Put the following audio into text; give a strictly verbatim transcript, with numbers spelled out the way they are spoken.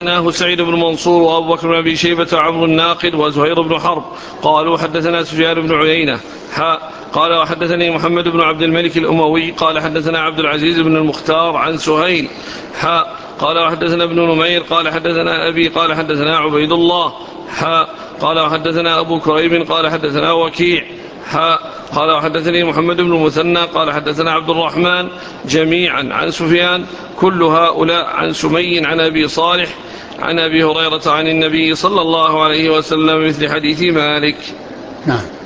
حدثناه سعيد بن منصور وأبو بكر بن أبي شيبة وعمرو الناقد وزهير بن حرب قالوا حدثنا سفيان بن عيينة حاء قال وحدثني محمد بن عبد الملك الأموي قال حدثنا عبد العزيز بن المختار عن سهيل حاء قال وحدثنا ابن نمير قال حدثنا أبي قال حدثنا عبيد الله حاء قال وحدثنا أبو كريب قال حدثنا وكيع حاء قال وحدثني محمد بن المثنى قال حدثنا عبد الرحمن جميعا عن سفيان كل هؤلاء عن سمي عن أبي صالح عن أبي هريرة عن النبي صلى الله عليه وسلم مثل حديث مالك. نعم.